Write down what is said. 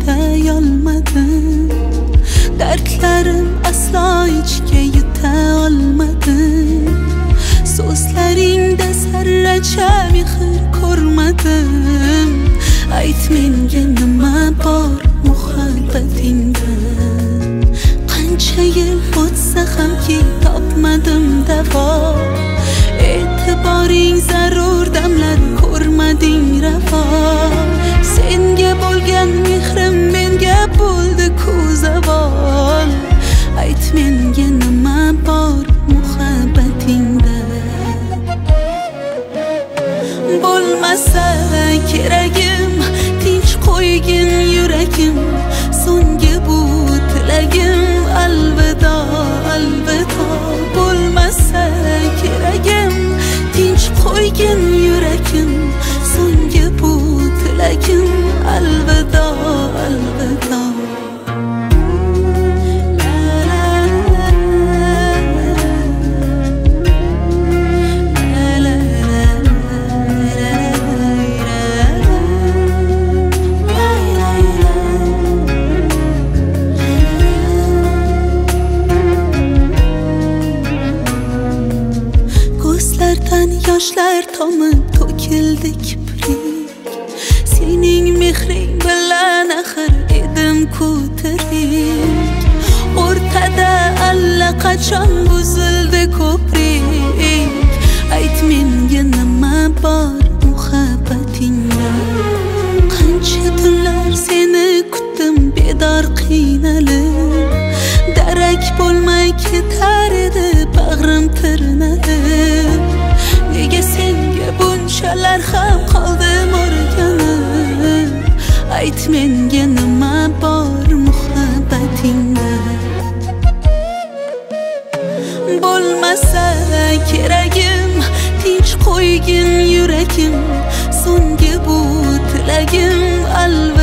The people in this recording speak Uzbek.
chidayolmadim. Dardlarim aslo ichga yuta olmadim. So'zlaringda zarracha mehr ko'rmadim. Ayt menga nima bor muhabbatingda. Qancha yil o'tsa hamki topmadim davo. E'tiboring zarur damlar ko'rmading ravo. Senga bo'lgan mehrim menga bo'ldi ku zavol. Ayt menga nima bor muhabbatingda. Bo'lmasa keragim, tinch qo'ygin yuragim. So'nggi bu tilagim, alvido, alvido. Bo'lmasa keragim, tinch qo'ygin yuragim. So'nggi bu tilagim, alvido, alvido. Yoshlar tomib to'kildi kiprik. Sening mehring bilan axir edim ku tirik. O'rtada allaqachon buzildi ko'prik. Ayt menga nima bor muhabbatingda. Qancha tunlar seni kutdim bedor qiynalib. Darak bo'lmay ketar edi bag'rim tirnalib. Nega senga bunchalar ham qoldim o'rganib. Ayt menga nima bor muhabbatingda. Bo'lmasa keragim, tinch qo'ygin yuragim. So'nggi bu tilagim, alvido.